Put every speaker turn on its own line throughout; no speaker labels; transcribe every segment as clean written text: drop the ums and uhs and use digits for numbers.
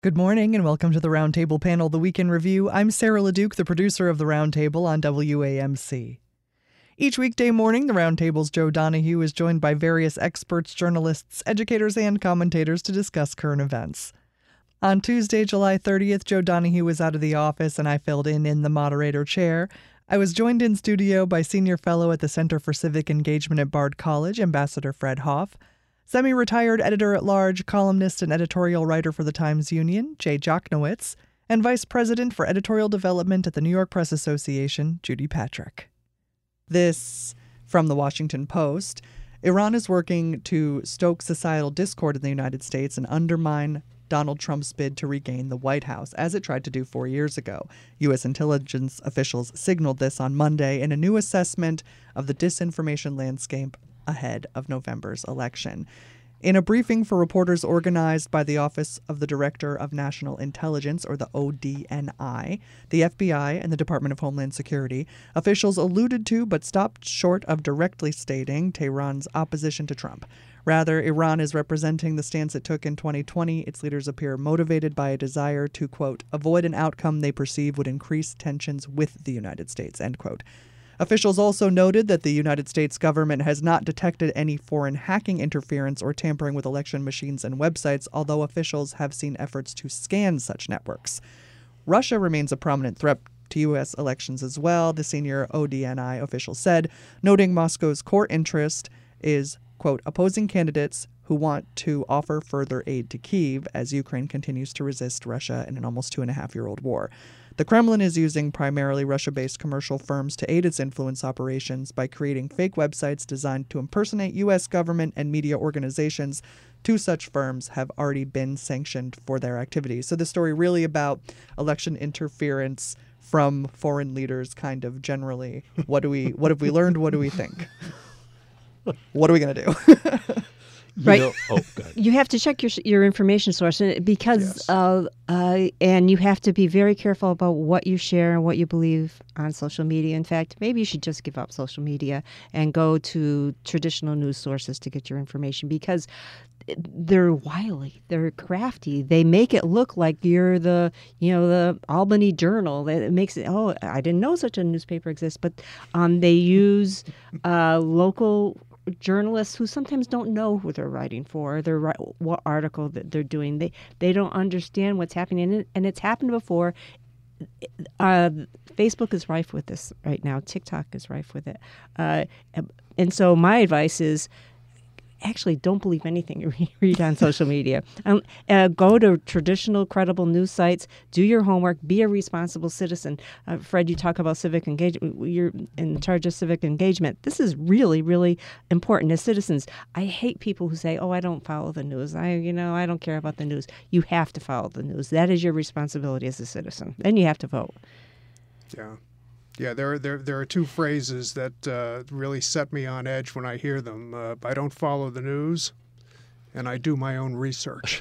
Good morning and welcome to the Roundtable panel, The Week in Review. I'm Sarah LeDuc, the producer of the Roundtable on WAMC. Each weekday morning, the Roundtable's Joe Donahue is joined by various experts, journalists, educators, and commentators to discuss current events. On Tuesday, July 30th, Joe Donahue was out of the office and I filled in the moderator chair. I was joined in studio by Senior Fellow at the Center for Civic Engagement at Bard College, Ambassador Fred Hoff, semi-retired editor-at-large, columnist, and editorial writer for the Times-Union, Jay Jochnowitz, and Vice President for Editorial Development at the New York Press Association, Judy Patrick. This from the Washington Post. Iran is working to stoke societal discord in the United States and undermine Donald Trump's bid to regain the White House, as it tried to do 4 years ago. U.S. intelligence officials signaled this on Monday in a new assessment of the disinformation landscape ahead of November's election. In a briefing for reporters organized by the Office of the Director of National Intelligence, or the ODNI, the FBI, and the Department of Homeland Security, officials alluded to but stopped short of directly stating Tehran's opposition to Trump. Rather, Iran is representing the stance it took in 2020. Its leaders appear motivated by a desire to, quote, avoid an outcome they perceive would increase tensions with the United States, end quote. Officials also noted that the United States government has not detected any foreign hacking interference or tampering with election machines and websites, although officials have seen efforts to scan such networks. Russia remains a prominent threat to U.S. elections as well, the senior ODNI official said, noting Moscow's core interest is, quote, opposing candidates who want to offer further aid to Kyiv as Ukraine continues to resist Russia in an almost 2.5-year-old war. The Kremlin is using primarily Russia-based commercial firms to aid its influence operations by creating fake websites designed to impersonate U.S. government and media organizations. 2 such firms have already been sanctioned for their activities. So the story really about election interference from foreign leaders, kind of generally. What have we learned? What do we think? What are we going to do?
Right.
Go ahead.
You have to check your information source because and you have to be very careful about what you share and what you believe on social media. In fact, maybe you should just give up social media and go to traditional news sources to get your information because they're wily, they're crafty. They make it look like you're the Albany Journal. It makes it, I didn't know such a newspaper exists, but they use local journalists who sometimes don't know who they're writing for, what article that they're doing. They don't understand what's happening, and it's happened before. Facebook is rife with this right now. TikTok is rife with it. And so my advice is, actually, don't believe anything you read on social media. Go to traditional, credible news sites. Do your homework. Be a responsible citizen. Fred, you talk about civic engagement. You're in charge of civic engagement. This is really, really important as citizens. I hate people who say, "Oh, I don't follow the news. I don't care about the news." You have to follow the news. That is your responsibility as a citizen. Then you have to vote.
Yeah. Yeah, there are 2 phrases that really set me on edge when I hear them. I don't follow the news, and I do my own research.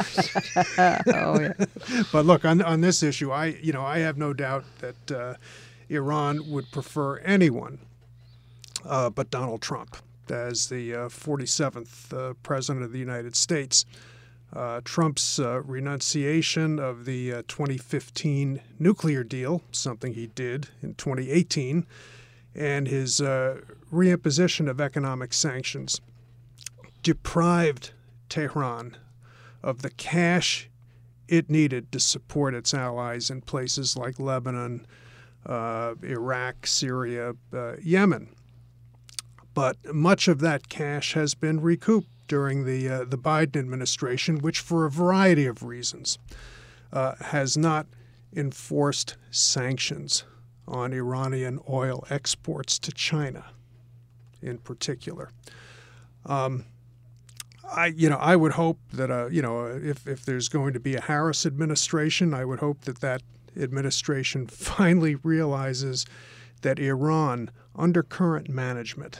Oh, yeah.
But look, on this issue, I have no doubt that Iran would prefer anyone but Donald Trump as the 47th president of the United States. Trump's renunciation of the 2015 nuclear deal, something he did in 2018, and his reimposition of economic sanctions deprived Tehran of the cash it needed to support its allies in places like Lebanon, Iraq, Syria, Yemen. But much of that cash has been recouped during the Biden administration, which for a variety of reasons has not enforced sanctions on Iranian oil exports to China in particular. I would hope that if there's going to be a Harris administration, I would hope that administration finally realizes that Iran, under current management,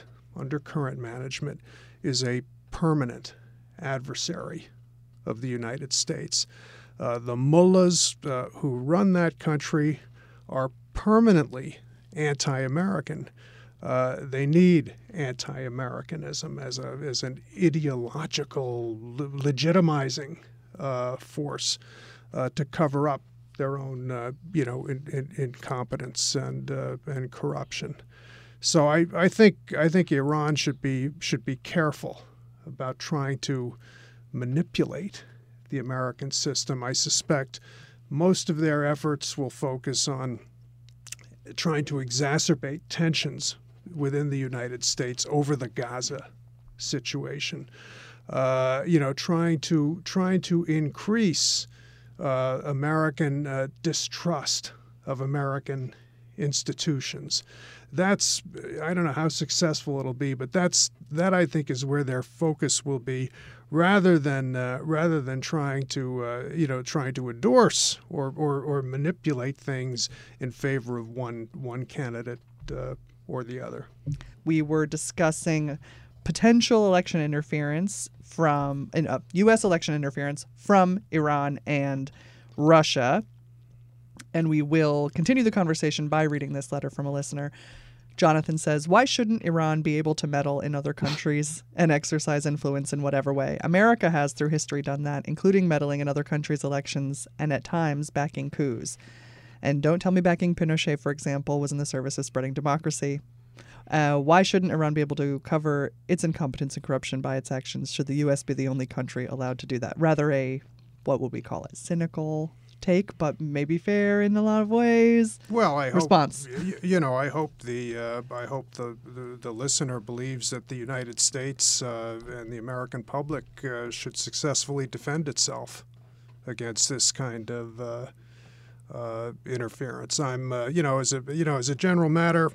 is a permanent adversary of the United States. The mullahs who run that country are permanently anti-American. They need anti-Americanism as an ideological legitimizing force to cover up their own, incompetence and corruption. So I think Iran should be careful about trying to manipulate the American system. I suspect most of their efforts will focus on trying to exacerbate tensions within the United States over the Gaza situation. Trying to increase American distrust of American institutions. That's, I don't know how successful it'll be, but that I think is where their focus will be, rather than trying to endorse or manipulate things in favor of one candidate or the other.
We were discussing potential election interference from U.S. election interference from Iran and Russia. And we will continue the conversation by reading this letter from a listener. Jonathan says, why shouldn't Iran be able to meddle in other countries and exercise influence in whatever way? America has through history done that, including meddling in other countries' elections and at times backing coups. And don't tell me backing Pinochet, for example, was in the service of spreading democracy. Why shouldn't Iran be able to cover its incompetence and corruption by its actions? Should the U.S. be the only country allowed to do that? Rather a, what would we call it, cynical take, but maybe fair in a lot of ways.
Well, I
response.
I hope the listener believes that the United States and the American public should successfully defend itself against this kind of interference. I'm, as a general matter,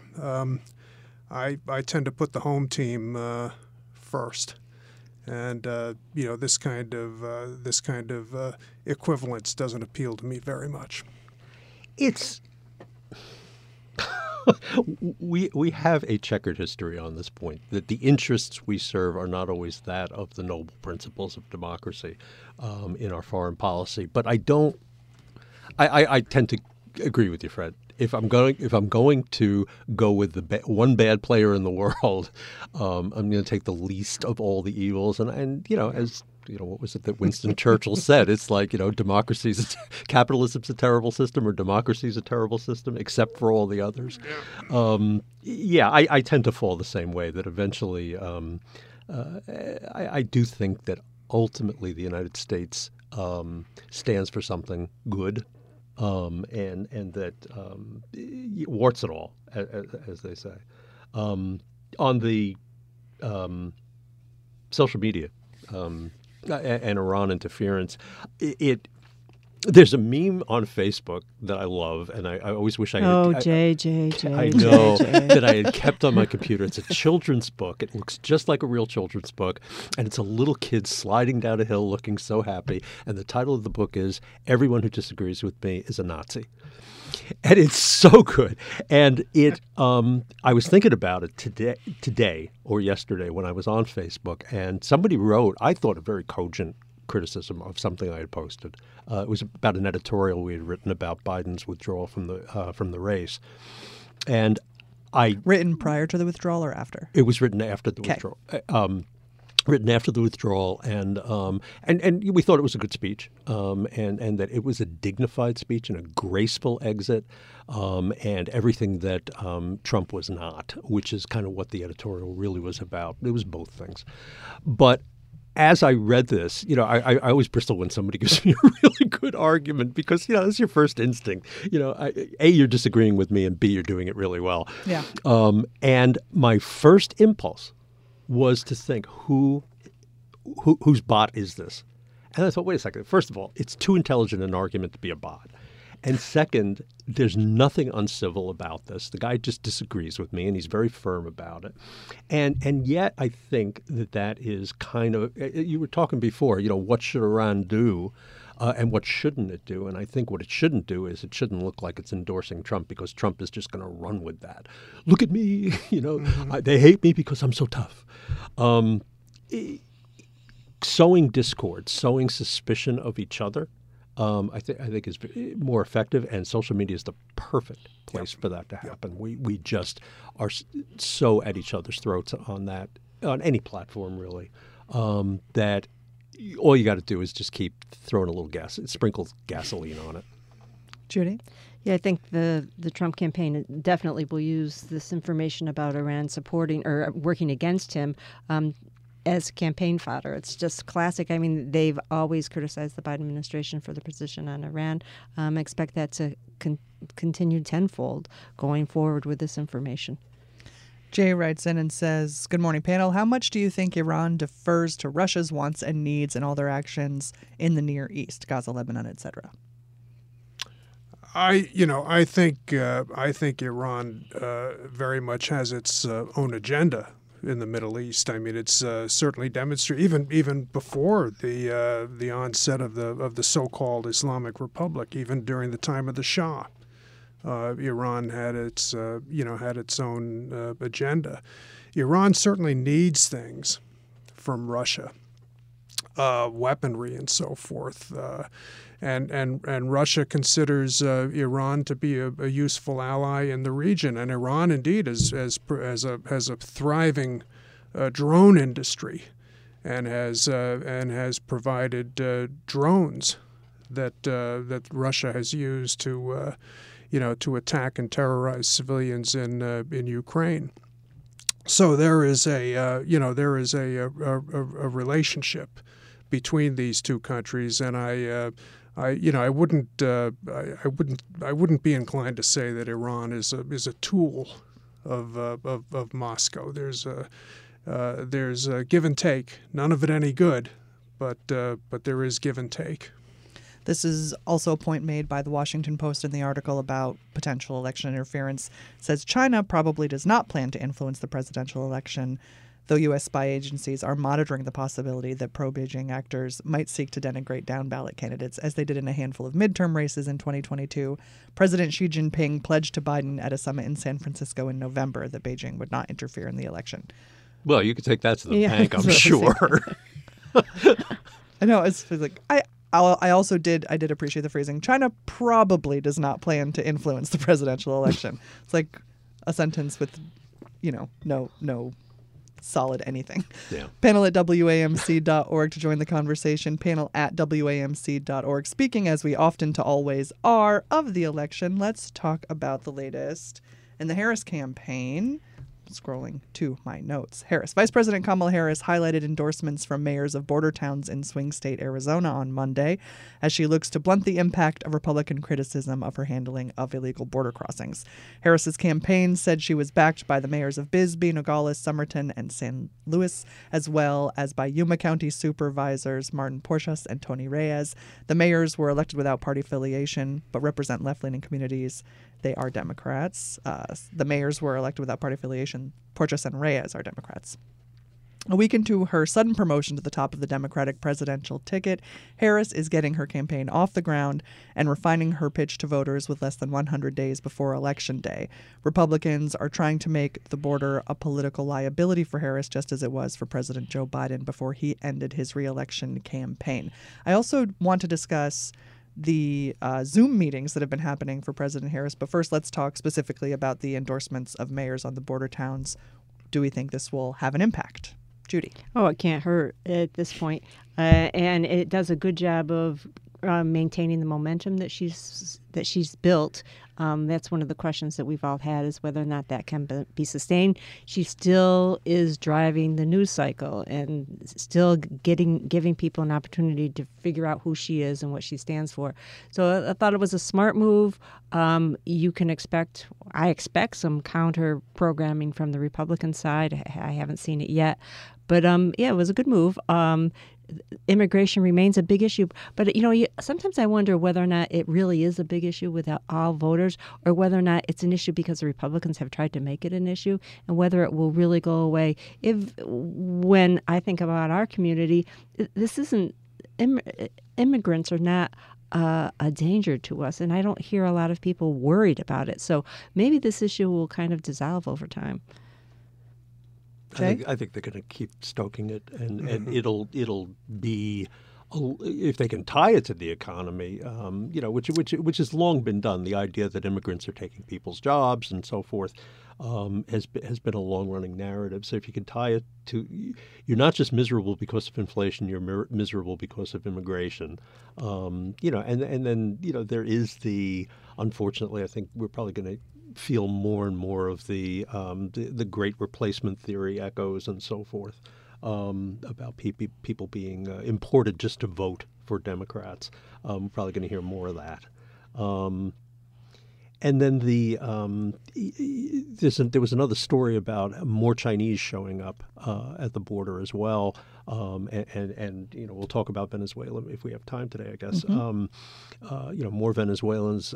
I tend to put the home team first. And this kind of equivalence doesn't appeal to me very much.
It's we have a checkered history on this point, that the interests we serve are not always that of the noble principles of democracy in our foreign policy. But I tend to agree with you, Fred. If I'm going to go with the one bad player in the world, I'm going to take the least of all the evils. And as what was it that Winston Churchill said? It's like, capitalism's a terrible system, or democracy's a terrible system, except for all the others. I tend to fall the same way. That eventually, I do think that ultimately the United States stands for something good. And that warts it all, as they say. On the social media and Iran interference, there's a meme on Facebook that I love, and I always wish I had.
Oh, Jay.
I know that I had kept on my computer. It's a children's book. It looks just like a real children's book, and it's a little kid sliding down a hill looking so happy. And the title of the book is "Everyone Who Disagrees with Me is a Nazi." And it's so good. And I was thinking about it today or yesterday when I was on Facebook, and somebody wrote, I thought, a very cogent criticism of something I had posted. It was about an editorial we had written about Biden's withdrawal from the race, and
written prior to the withdrawal or after?
It was written after the withdrawal. Written after the withdrawal, and we thought it was a good speech, and that it was a dignified speech and a graceful exit, and everything that Trump was not, which is kind of what the editorial really was about. It was both things, but as I read this, I always bristle when somebody gives me a really good argument, because, that's your first instinct. A, you're disagreeing with me, and B, you're doing it really well.
Yeah.
And my first impulse was to think, whose bot is this? And I thought, wait a second. First of all, it's too intelligent an argument to be a bot. And second, there's nothing uncivil about this. The guy just disagrees with me, and he's very firm about it. And yet I think that is kind of, you were talking before, what should Iran do and what shouldn't it do? And I think what it shouldn't do is it shouldn't look like it's endorsing Trump, because Trump is just going to run with that. Look at me, they hate me because I'm so tough. Sowing discord, sowing suspicion of each other, I think is more effective, and social media is the perfect place for that to happen. We just are so at each other's throats on any platform really, that all you got to do is just keep throwing a little sprinkle gasoline on it.
Judy?
Yeah, I think the Trump campaign definitely will use this information about Iran supporting or working against him as campaign fodder. It's just classic. I mean, they've always criticized the Biden administration for the position on Iran. I expect that to continue tenfold going forward with this information.
Jay writes in and says, good morning, panel. How much do you think Iran defers to Russia's wants and needs in all their actions in the Near East, Gaza, Lebanon, etc.?
I think Iran very much has its own agenda in the Middle East. I mean, it's certainly demonstrated even before the onset of the so-called Islamic Republic, even during the time of the Shah. Iran had its own agenda. Iran certainly needs things from Russia, weaponry and so forth. And Russia considers Iran to be a useful ally in the region, and Iran indeed has a thriving drone industry, and has provided drones that Russia has used to attack and terrorize civilians in Ukraine. So there is a relationship between these two countries, and I wouldn't be inclined to say that Iran is a tool of Moscow. There's a give and take. None of it any good, but there is give and take.
This is also a point made by the Washington Post in the article about potential election interference. It says China probably does not plan to influence the presidential election, though U.S. spy agencies are monitoring the possibility that pro-Beijing actors might seek to denigrate down-ballot candidates, as they did in a handful of midterm races in 2022. President Xi Jinping pledged to Biden at a summit in San Francisco in November that Beijing would not interfere in the election.
Well, you could take that to the bank, I'm sure.
I know. It's like I did appreciate the phrasing. China probably does not plan to influence the presidential election. It's like a sentence with, no solid anything.
Yeah.
Panel at WAMC.org to join the conversation. Panel at WAMC.org. Speaking, as we often to always are, of the election, let's talk about the latest in the Harris campaign. Scrolling to my notes. Vice President Kamala Harris highlighted endorsements from mayors of border towns in swing state Arizona on Monday as she looks to blunt the impact of Republican criticism of her handling of illegal border crossings. Harris's campaign said she was backed by the mayors of Bisbee, Nogales, Somerton, and San Luis, as well as by Yuma County Supervisors Martin Porchas and Tony Reyes. The mayors were elected without party affiliation, but represent left-leaning communities. They are Democrats. The mayors were elected without party affiliation. Porchas and Reyes are Democrats. A week into her sudden promotion to the top of the Democratic presidential ticket, Harris is getting her campaign off the ground and refining her pitch to voters with less than 100 days before Election Day. Republicans are trying to make the border a political liability for Harris, just as it was for President Joe Biden before he ended his re-election campaign. I also want to discuss the Zoom meetings that have been happening for President Harris. But first, let's talk specifically about the endorsements of mayors on the border towns. Do we think this will have an impact? Judy.
Oh, it can't hurt at this point. And it does a good job of maintaining the momentum that she's built. That's one of the questions that we've all had, is whether or not that can be sustained. She still is driving the news cycle and still giving people an opportunity to figure out who she is and what she stands for. So I thought it was a smart move. You can expect some counter programming from the Republican side. I haven't seen it yet. But it was a good move. Immigration remains a big issue. But, sometimes I wonder whether or not it really is a big issue with all voters, or whether or not it's an issue because the Republicans have tried to make it an issue, and whether it will really go away. When I think about our community, this isn't, immigrants are not a danger to us, and I don't hear a lot of people worried about it. So maybe this issue will kind of dissolve over time.
I think they're going to keep stoking it, and it'll be, if they can tie it to the economy, which has long been done. The idea that immigrants are taking people's jobs and so forth. has been a long-running narrative. So if you can tie it to, you're not just miserable because of inflation, you're miserable because of immigration. And then there is unfortunately, I think we're probably going to feel more and more of the great replacement theory echoes and so forth about people being imported just to vote for Democrats. We're probably going to hear more of that. And then there was another story about more Chinese showing up at the border as well, and we'll talk about Venezuela if we have time today, I guess. More Venezuelans.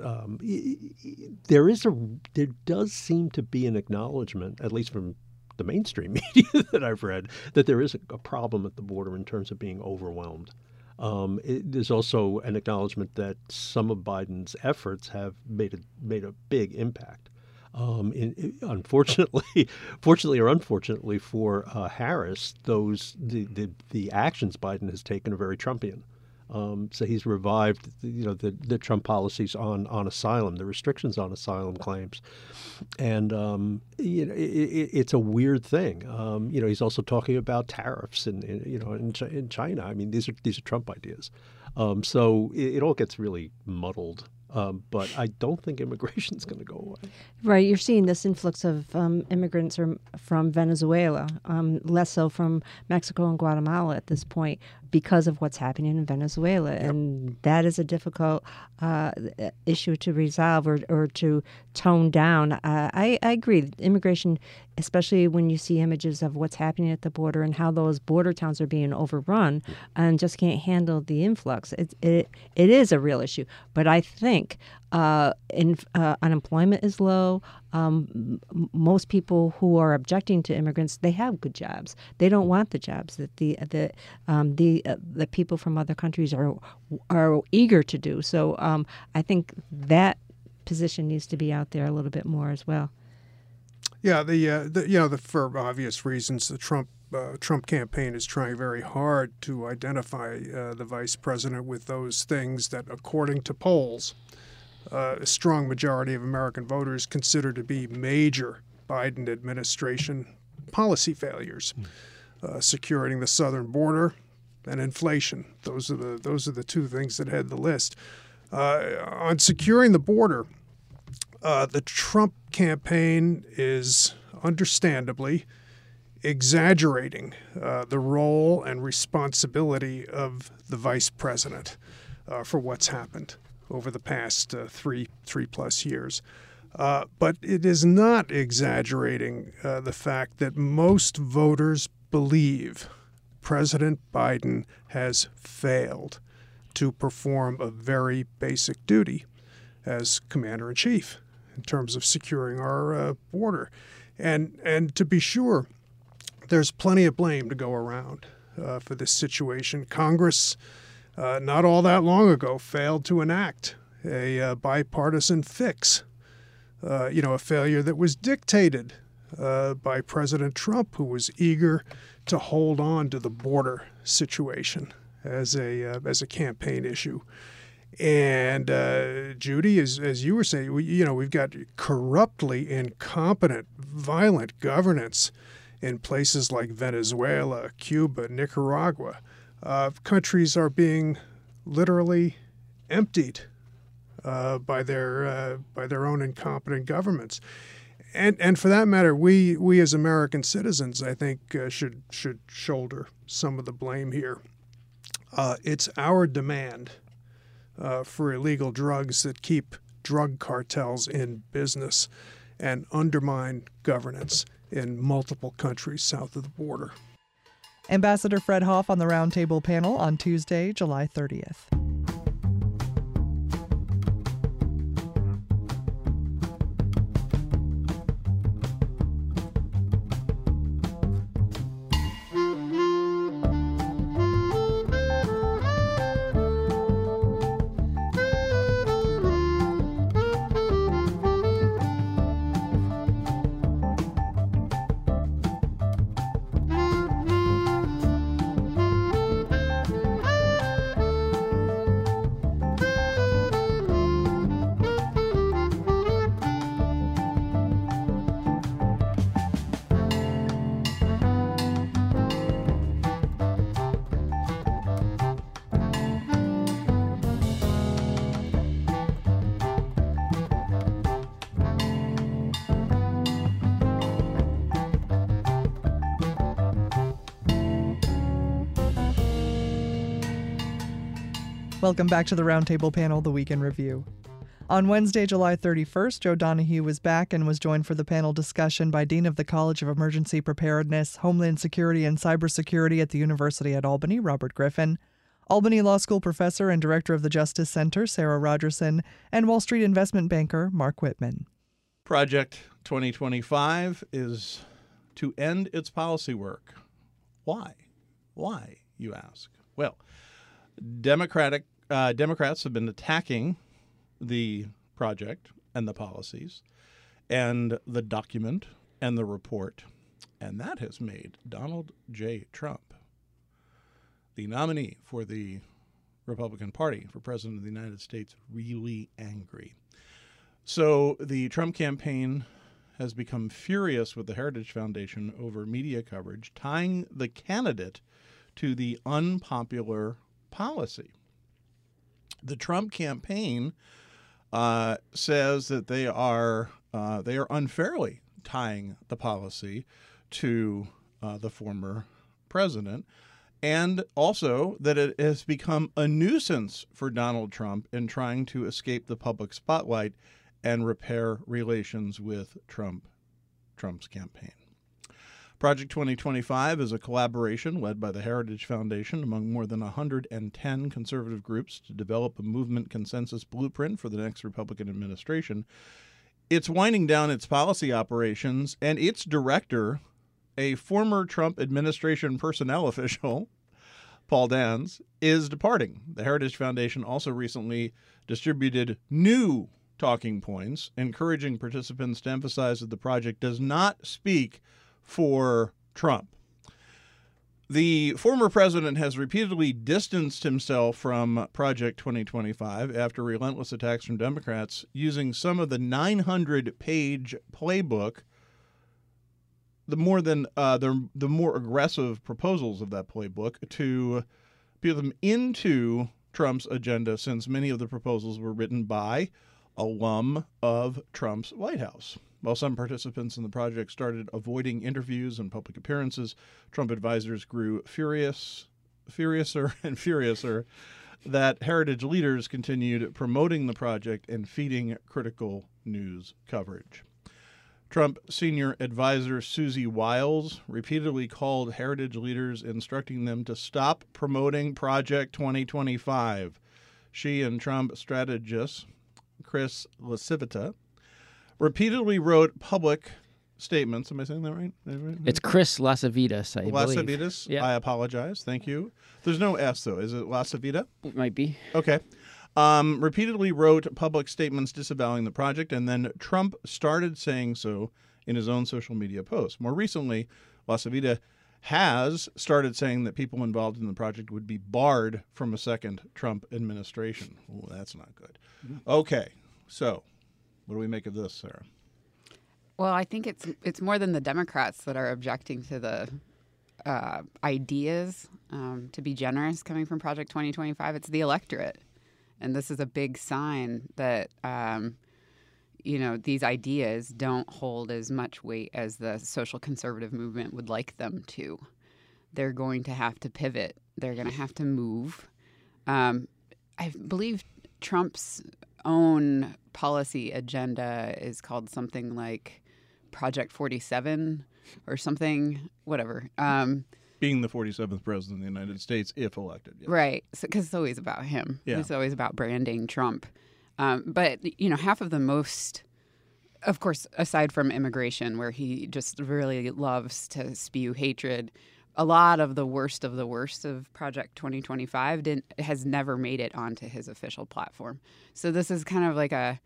There does seem to be an acknowledgement, at least from the mainstream media that I've read, that there is a problem at the border in terms of being overwhelmed. There's also an acknowledgement that some of Biden's efforts have made a big impact. Unfortunately, fortunately or unfortunately for Harris, the actions Biden has taken are very Trumpian. So he's revived, the Trump policies on asylum, the restrictions on asylum claims, and it's a weird thing. He's also talking about tariffs in China. I mean, these are Trump ideas. So it all gets really muddled. But I don't think immigration is going to go away.
Right. You're seeing this influx of immigrants from Venezuela, less so from Mexico and Guatemala at this point because of what's happening in Venezuela. Yep. And that is a difficult issue to resolve or to tone down. I agree. Immigration, especially when you see images of what's happening at the border and how those border towns are being overrun and just can't handle the influx. It is a real issue. But I think unemployment is low. Most people who are objecting to immigrants, they have good jobs. They don't want the jobs that the people from other countries are eager to do. So I think that position needs to be out there a little bit more as well.
Yeah, for obvious reasons, the Trump campaign is trying very hard to identify the vice president with those things that, according to polls, a strong majority of American voters consider to be major Biden administration policy failures, securing the southern border and inflation. Those are the two things that head the list. On securing the border, the Trump campaign is understandably exaggerating the role and responsibility of the vice president for what's happened over the past three plus years. But it is not exaggerating the fact that most voters believe President Biden has failed to perform a very basic duty as commander-in-chief in terms of securing our border. And to be sure, there's plenty of blame to go around for this situation. Congress, not all that long ago, failed to enact a bipartisan fix, a failure that was dictated by President Trump, who was eager to hold on to the border situation as a campaign issue. And Judy, as you were saying, we've got corruptly incompetent, violent governance in places like Venezuela, Cuba, Nicaragua. Countries are being literally emptied by their own incompetent governments. And for that matter, we as American citizens, I think, should shoulder some of the blame here. It's our demand for illegal drugs that keep drug cartels in business and undermine governance in multiple countries south of the border.
Ambassador Fred Hoff on the Roundtable panel on Tuesday, July 30th. Welcome back to the Roundtable Panel, the Week in Review. On Wednesday, July 31st, Joe Donahue was back and was joined for the panel discussion by Dean of the College of Emergency Preparedness, Homeland Security, and Cybersecurity at the University at Albany, Robert Griffin, Albany Law School professor and director of the Justice Center, Sarah Rogerson, and Wall Street investment banker, Mark Whitman.
Project 2025 is to end its policy work. Why? Why, you ask? Well, Democrats have been attacking the project and the policies and the document and the report, and that has made Donald J. Trump, the nominee for the Republican Party for President of the United States, really angry. So the Trump campaign has become furious with the Heritage Foundation over media coverage tying the candidate to the unpopular policy. The Trump campaign says that they are unfairly tying the policy to the former president, and also that it has become a nuisance for Donald Trump in trying to escape the public spotlight and repair relations with Trump's campaign. Project 2025 is a collaboration led by the Heritage Foundation among more than 110 conservative groups to develop a movement consensus blueprint for the next Republican administration. It's winding down its policy operations, and its director, a former Trump administration personnel official, Paul Dans, is departing. The Heritage Foundation also recently distributed new talking points, encouraging participants to emphasize that the project does not speak for Trump. The former president has repeatedly distanced himself from Project 2025 after relentless attacks from Democrats, using some of the 900-page playbook, the more aggressive proposals of that playbook, to put them into Trump's agenda, since many of the proposals were written by alum of Trump's White House. While some participants in the project started avoiding interviews and public appearances, Trump advisors grew furiouser and furiouser that heritage leaders continued promoting the project and feeding critical news coverage. Trump senior advisor Susie Wiles repeatedly called heritage leaders, instructing them to stop promoting Project 2025. She and Trump strategist Chris LaCivita repeatedly wrote public statements. Am I saying that right?
It's Chris Lasavitas, I believe.
Lasavitas?
Yeah.
I apologize. Thank you. There's no S, though. Is it Lasavita?
It might be.
Okay. Repeatedly wrote public statements disavowing the project, and then Trump started saying so in his own social media posts. More recently, Lasavita has started saying that people involved in the project would be barred from a second Trump administration. Oh, that's not good. Okay, so what do we make of this, Sarah?
Well, I think it's more than the Democrats that are objecting to the ideas, to be generous, coming from Project 2025. It's the electorate. And this is a big sign that, these ideas don't hold as much weight as the social conservative movement would like them to. They're going to have to pivot. They're going to have to move. I believe Trump's own policy agenda is called something like Project 47 or something, whatever.
Being the 47th president of the United States, if elected. Yes.
Right, because it's always about him.
Yeah.
It's always about branding Trump. But, half of the most, of course, aside from immigration, where he just really loves to spew hatred, a lot of the worst of Project 2025 has never made it onto his official platform. So this is kind of like I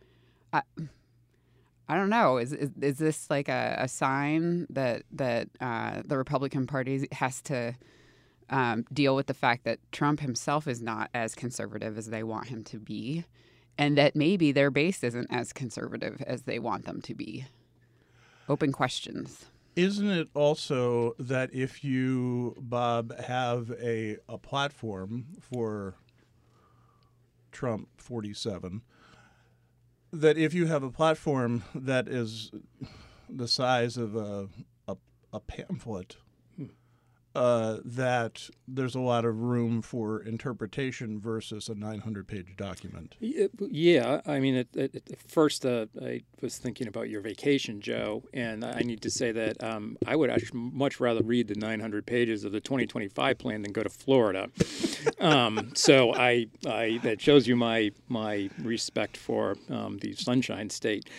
don't know. Is this like a sign that the Republican Party has to deal with the fact that Trump himself is not as conservative as they want him to be, and that maybe their base isn't as conservative as they want them to be? Open questions.
Isn't it also that if you, Bob, have a platform for Trump 47, that if you have a platform that is the size of a pamphlet, that there's a lot of room for interpretation versus a 900-page document.
Yeah, I mean, at first I was thinking about your vacation, Joe, and I need to say that I would actually much rather read the 900 pages of the 2025 plan than go to Florida. So that shows you my respect for the Sunshine State.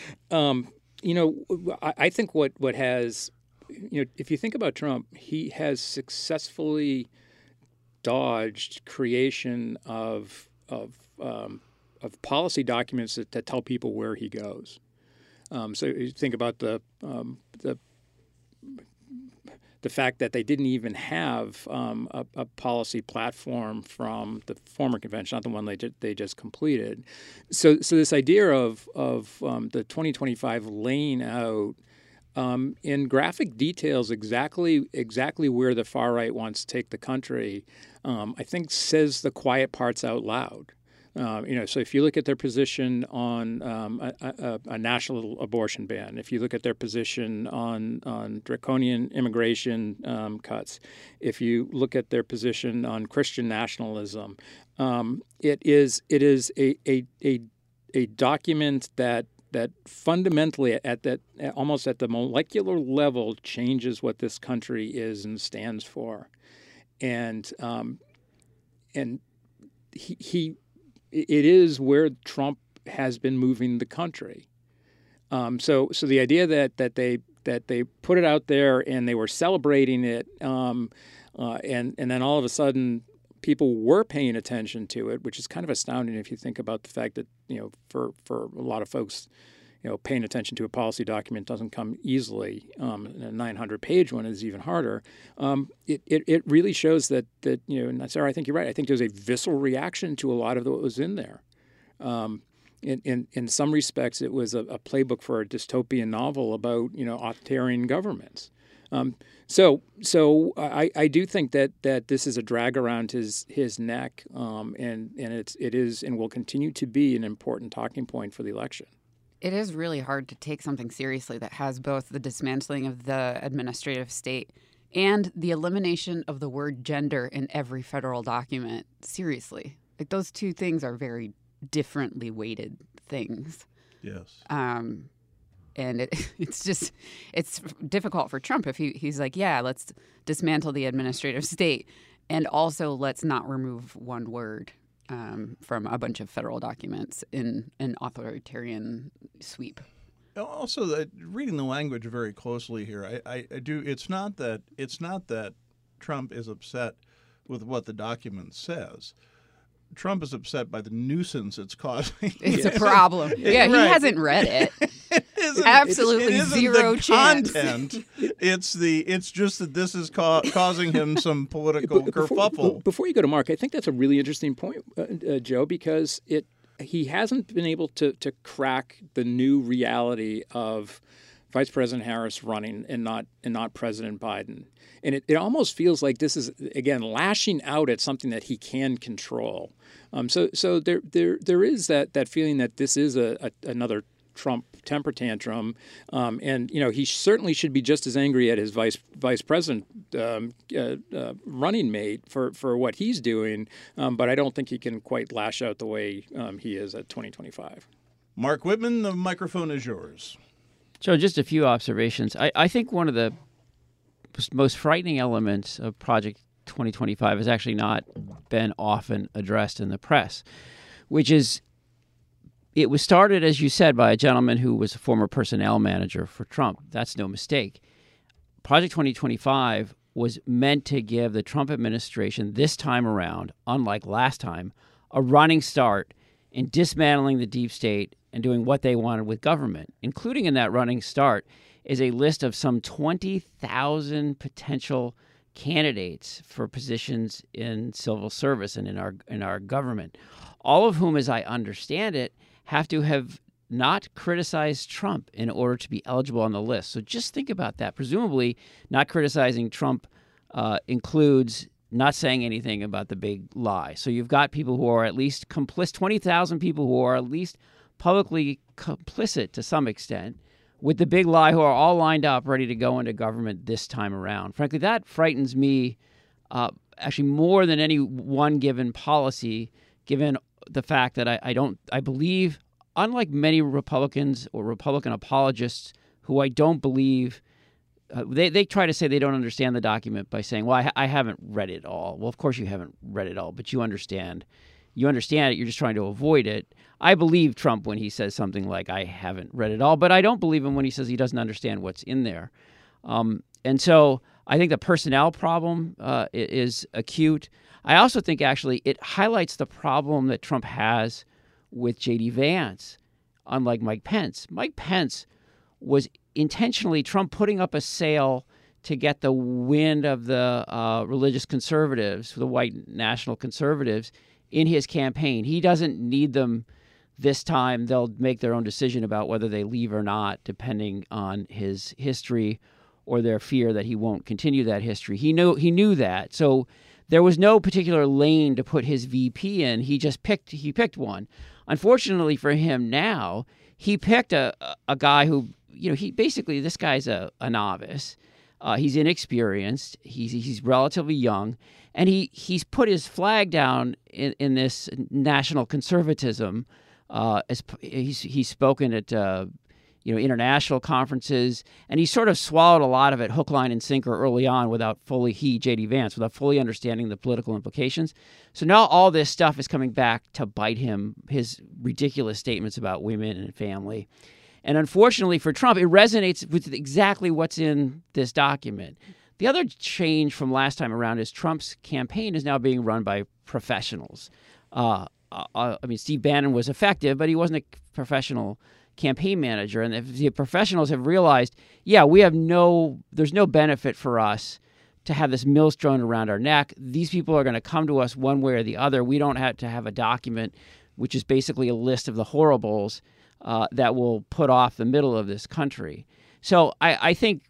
I think what has, if you think about Trump, he has successfully dodged creation of policy documents that tell people where he goes. So you think about the fact that they didn't even have a policy platform from the former convention, not the one they just completed. So this idea of the 2025 laying out in graphic details exactly where the far right wants to take the country, I think says the quiet parts out loud. So if you look at their position on a national abortion ban, if you look at their position on draconian immigration cuts, if you look at their position on Christian nationalism, it is a document that fundamentally almost at the molecular level changes what this country is and stands for, and it is where Trump has been moving the country. So the idea that they put it out there and they were celebrating it, and then all of a sudden people were paying attention to it, which is kind of astounding if you think about the fact that for a lot of folks, paying attention to a policy document doesn't come easily. A 900-page one is even harder. It really shows that and Sarah, I think you're right. I think there's a visceral reaction to a lot of what was in there. In some respects, it was a playbook for a dystopian novel about authoritarian governments. So I do think that this is a drag around his neck, and it is and will continue to be an important talking point for the election.
It is really hard to take something seriously that has both the dismantling of the administrative state and the elimination of the word gender in every federal document seriously. Like, those two things are very differently weighted things.
Yes.
And it's difficult for Trump if he's like, yeah, let's dismantle the administrative state, and also let's not remove one word from a bunch of federal documents in an authoritarian sweep.
Also, reading the language very closely here, I do. It's not that Trump is upset with what the document says. Trump is upset by the nuisance it's causing.
It's a problem. Yeah, right. He hasn't read it. Absolutely zero chance.
Content. It's just that this is causing him some political kerfuffle.
Before you go to Mark, I think that's a really interesting point, Joe, because he hasn't been able to crack the new reality of Vice President Harris running and not President Biden. And it almost feels like this is, again, lashing out at something that he can control. So there is that feeling that this is another Trump temper tantrum, and he certainly should be just as angry at his vice president running mate for what he's doing, but I don't think he can quite lash out the way he is at 2025.
Mark Whitman, the microphone is yours.
Joe, just a few observations. I think one of the most frightening elements of Project 2025 has actually not been often addressed in the press, which is it was started, as you said, by a gentleman who was a former personnel manager for Trump. That's no mistake. Project 2025 was meant to give the Trump administration this time around, unlike last time, a running start in dismantling the deep state and doing what they wanted with government. Including in that running start is a list of some 20,000 potential candidates for positions in civil service and in our government, all of whom, as I understand it, have to have not criticized Trump in order to be eligible on the list. So just think about that. Presumably, not criticizing Trump includes not saying anything about the big lie. So you've got people who are at least complicit, 20,000 people who are at least publicly complicit to some extent with the big lie who are all lined up ready to go into government this time around. Frankly, that frightens me actually more than any one given policy, given the fact that I believe, unlike many Republicans or Republican apologists who I don't believe, they try to say they don't understand the document by saying, well, I haven't read it all. Well, of course you haven't read it all, but you understand. You understand it. You're just trying to avoid it. I believe Trump when he says something like, I haven't read it all, but I don't believe him when he says he doesn't understand what's in there. And so I think the personnel problem is acute. I also think actually it highlights the problem that Trump has with J.D. Vance, unlike Mike Pence. Mike Pence was intentionally Trump putting up a sail to get the wind of the religious conservatives, the white national conservatives, in his campaign. He doesn't need them this time. They'll make their own decision about whether they leave or not, depending on his history or their fear that he won't continue that history. He knew that. So there was no particular lane to put his VP in. He picked one. Unfortunately for him now, he picked a guy who, this guy's a novice. He's inexperienced. He's relatively young. And he's put his flag down in this national conservatism. As he's spoken at international conferences, and he sort of swallowed a lot of it hook, line, and sinker early on without J.D. Vance, without fully understanding the political implications. So now all this stuff is coming back to bite him, his ridiculous statements about women and family. And unfortunately for Trump, it resonates with exactly what's in this document. The other change from last time around is Trump's campaign is now being run by professionals. Steve Bannon was effective, but he wasn't a professional campaign manager. And if the professionals have realized, there's no benefit for us to have this millstone around our neck. These people are going to come to us one way or the other. We don't have to have a document, which is basically a list of the horribles that will put off the middle of this country. So I think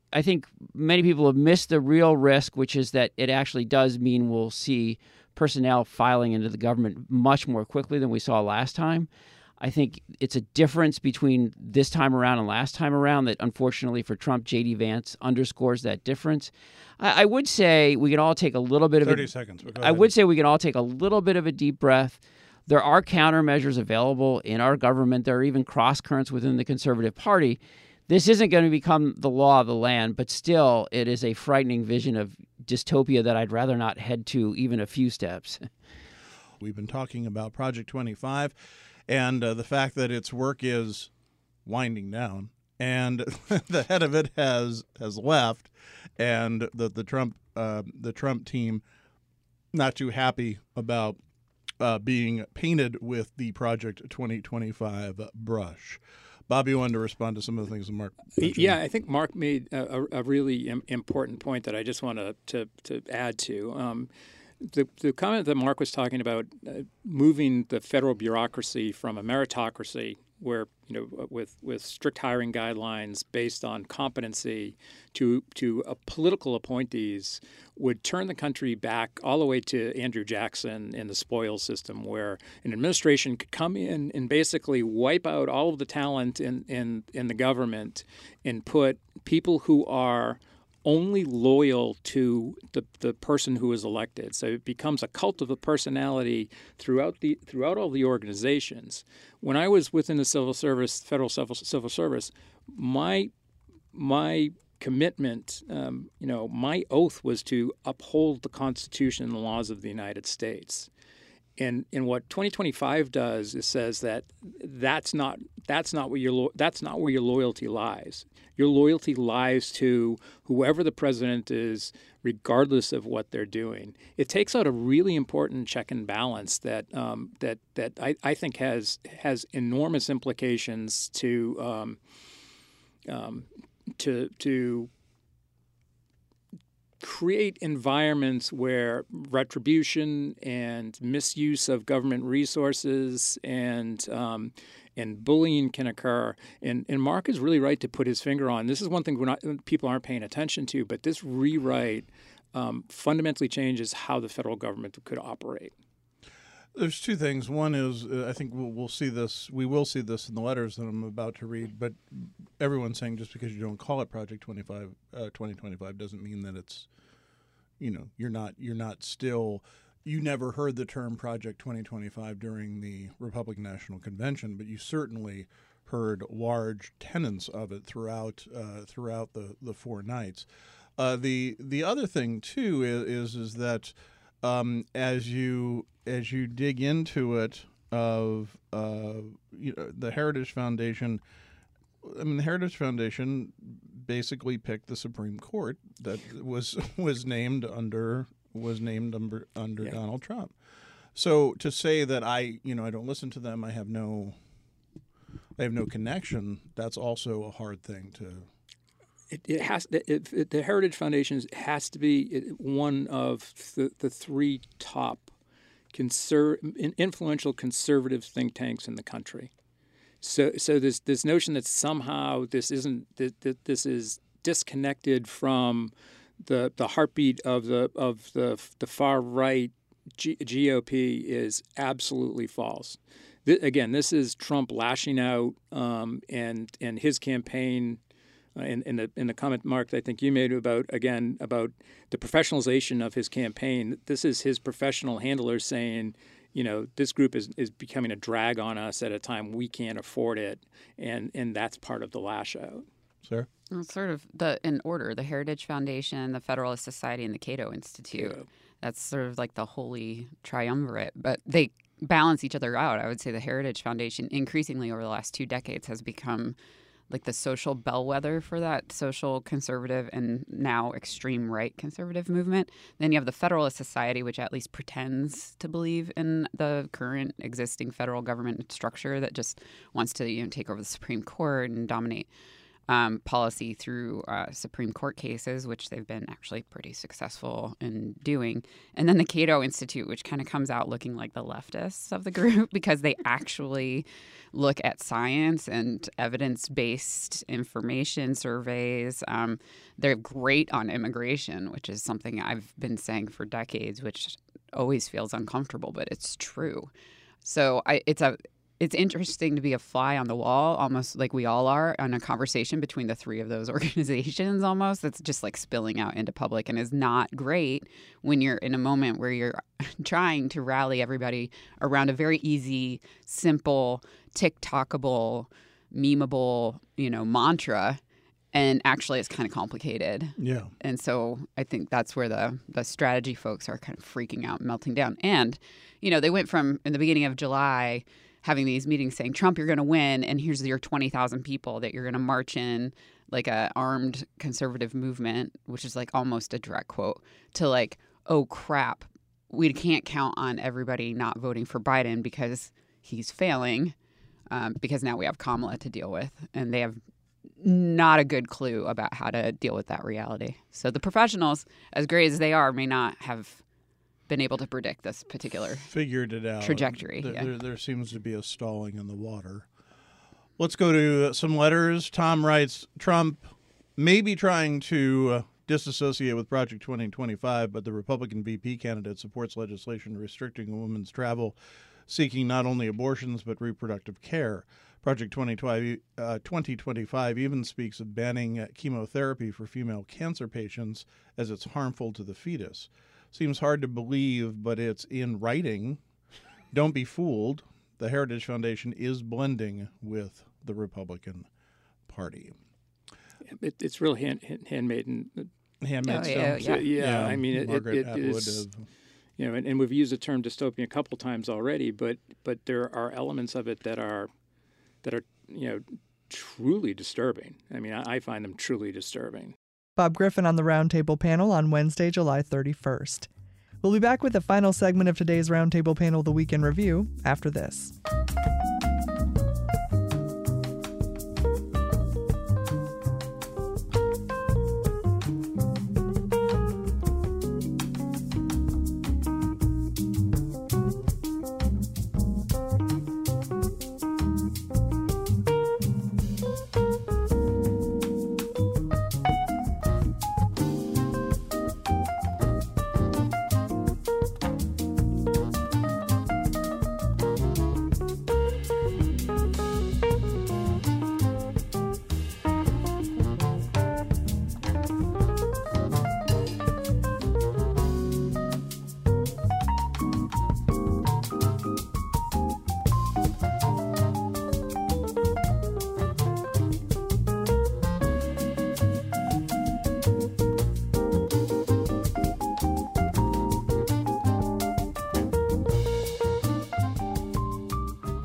many people have missed the real risk, which is that it actually does mean we'll see personnel filing into the government much more quickly than we saw last time. I think it's a difference between this time around and last time around that, unfortunately for Trump, J.D. Vance underscores that difference. I would say we can all take a little bit of
30 seconds.
I would say we can all take a little bit of a deep breath. There are countermeasures available in our government. There are even cross currents within the Conservative Party. This isn't going to become the law of the land, but still it is a frightening vision of dystopia that I'd rather not head to even a few steps.
We've been talking about Project 25 and the fact that its work is winding down, and the head of it has left, and the Trump team not too happy about being painted with the Project 2025 brush. Bob, you wanted to respond to some of the things that Mark mentioned.
Yeah, I think Mark made a really important point that I just want to add to. The comment that Mark was talking about moving the federal bureaucracy from a meritocracy where, with strict hiring guidelines based on competency to political appointees would turn the country back all the way to Andrew Jackson and the spoils system, where an administration could come in and basically wipe out all of the talent in the government and put people who are only loyal to the person who is elected. So it becomes a cult of a personality throughout all the organizations. When I was within the civil service, federal civil service, my commitment, my oath was to uphold the Constitution and the laws of the United States. And what 2025 does is says that that's not where your loyalty lies. Your loyalty lies to whoever the president is, regardless of what they're doing. It takes out a really important check and balance that I think has enormous implications to create environments where retribution and misuse of government resources and bullying can occur. And Mark is really right to put his finger on. This is one thing people aren't paying attention to, but this rewrite fundamentally changes how the federal government could operate.
There's two things. One is I think we'll see this. We will see this in the letters that I'm about to read. But everyone's saying just because you don't call it Project 2025 doesn't mean that it's, you're not still. You never heard the term Project 2025 during the Republican National Convention, but you certainly heard large tenets of it throughout the 4 nights. The other thing too is that as you dig into it, the Heritage Foundation. I mean, the Heritage Foundation basically picked the Supreme Court that was named under Donald Trump. So to say that I don't listen to them, I have no connection. That's also a hard thing to.
The Heritage Foundation has to be one of the 3 top influential conservative think tanks in the country. So this notion that somehow this is disconnected from the heartbeat of the far right GOP is absolutely false. This is Trump lashing out, and his campaign. In the comment, Mark, I think you made about the professionalization of his campaign. This is his professional handlers saying, this group is becoming a drag on us at a time we can't afford it, and that's part of the lash out.
Sir?
Well, sort of in order, the Heritage Foundation, the Federalist Society, and the Cato Institute. Yeah. That's sort of like the holy triumvirate, but they balance each other out. I would say the Heritage Foundation increasingly over the last 2 decades has become like the social bellwether for that social conservative and now extreme right conservative movement. Then you have the Federalist Society, which at least pretends to believe in the current existing federal government structure that just wants to take over the Supreme Court and dominate policy through Supreme Court cases, which they've been actually pretty successful in doing. And then the Cato Institute, which kind of comes out looking like the leftists of the group because they actually look at science and evidence-based information surveys. They're great on immigration, which is something I've been saying for decades, which always feels uncomfortable, but it's true. So it's interesting to be a fly on the wall, almost like we all are, on a conversation between the 3 of those organizations almost that's just like spilling out into public and is not great when you're in a moment where you're trying to rally everybody around a very easy, simple, TikTokable, memeable, mantra. And actually it's kind of complicated.
Yeah.
And so I think that's where the strategy folks are kind of freaking out, melting down. And, they went from in the beginning of July having these meetings saying, Trump, you're going to win, and here's your 20,000 people that you're going to march in like a armed conservative movement, which is like almost a direct quote, to like, oh, crap, we can't count on everybody not voting for Biden because he's failing, because now we have Kamala to deal with, and they have not a good clue about how to deal with that reality. So the professionals, as great as they are, may not have been able to predict this particular
figured it out
trajectory.
There seems to be a stalling in the water. Let's go to some letters. Tom writes, Trump may be trying to disassociate with Project 2025, but the Republican VP candidate supports legislation restricting a woman's travel, seeking not only abortions but reproductive care. Project 2025 even speaks of banning chemotherapy for female cancer patients as it's harmful to the fetus. Seems hard to believe, but it's in writing. Don't be fooled. The Heritage Foundation is blending with the Republican Party.
It's real handmade
stuff.
Yeah. I mean,
Margaret
it is. And we've used the term dystopian a couple times already, but there are elements of it that are truly disturbing. I mean, I find them truly disturbing.
Bob Griffin on the Roundtable panel on Wednesday, July 31st. We'll be back with the final segment of today's Roundtable panel, The Week in Review, after this.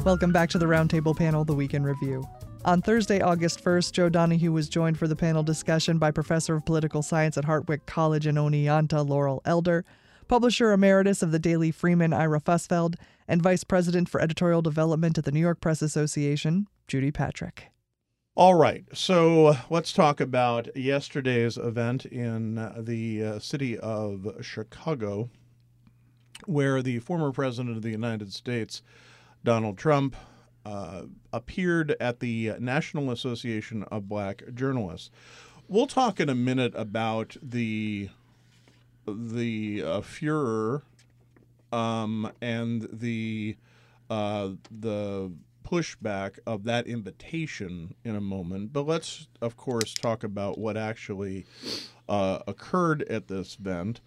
Welcome back to the Roundtable Panel, the Week in Review. On Thursday, August 1st, Joe Donahue was joined for the panel discussion by Professor of Political Science at Hartwick College in Oneonta, Laurel Elder, Publisher Emeritus of the Daily Freeman, Ira Fussfeld, and Vice President for Editorial Development at the New York Press Association, Judy Patrick.
All right, so let's talk about yesterday's event in the city of Chicago, where the former President of the United States, Donald Trump, appeared at the National Association of Black Journalists. We'll talk in a minute about the furor and the pushback of that invitation in a moment. But let's, of course, talk about what actually occurred at this event.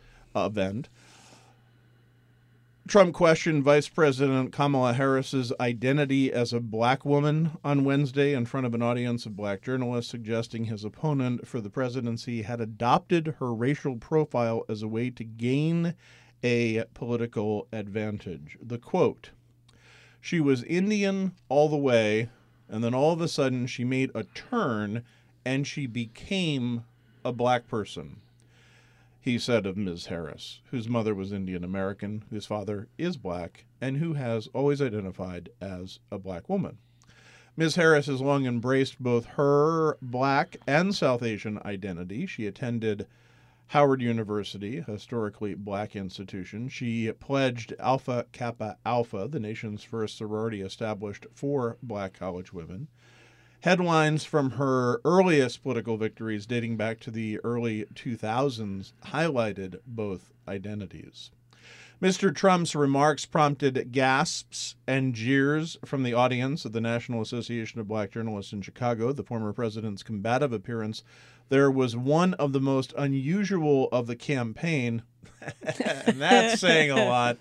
Trump questioned Vice President Kamala Harris's identity as a black woman on Wednesday in front of an audience of black journalists, suggesting his opponent for the presidency had adopted her racial profile as a way to gain a political advantage. The quote, "She was Indian all the way, and then all of a sudden she made a turn and she became a black person," he said of Ms. Harris, whose mother was Indian American, whose father is black, and who has always identified as a black woman. Ms. Harris has long embraced both her black and South Asian identity. She attended Howard University, a historically black institution. She pledged Alpha Kappa Alpha, the nation's first sorority established for black college women. Headlines from her earliest political victories dating back to the early 2000s highlighted both identities. Mr. Trump's remarks prompted gasps and jeers from the audience at the National Association of Black Journalists in Chicago. The former president's combative appearance there was one of the most unusual of the campaign, and that's saying a lot.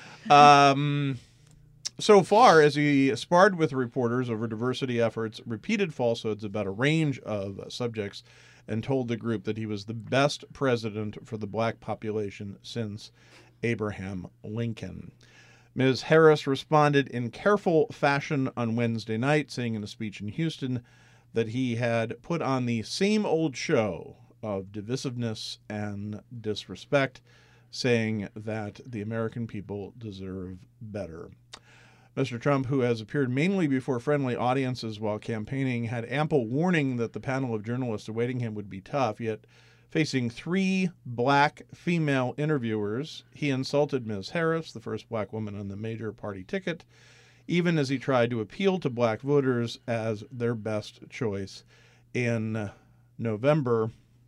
So far, as he sparred with reporters over diversity efforts, repeated falsehoods about a range of subjects, and told the group that he was the best president for the black population since Abraham Lincoln. Ms. Harris responded in careful fashion on Wednesday night, saying in a speech in Houston that he had put on the same old show of divisiveness and disrespect, saying that the American people deserve better. Mr. Trump, who has appeared mainly before friendly audiences while campaigning, had ample warning that the panel of journalists awaiting him would be tough, yet facing 3 black female interviewers, he insulted Ms. Harris, the first black woman on the major party ticket, even as he tried to appeal to black voters as their best choice in November.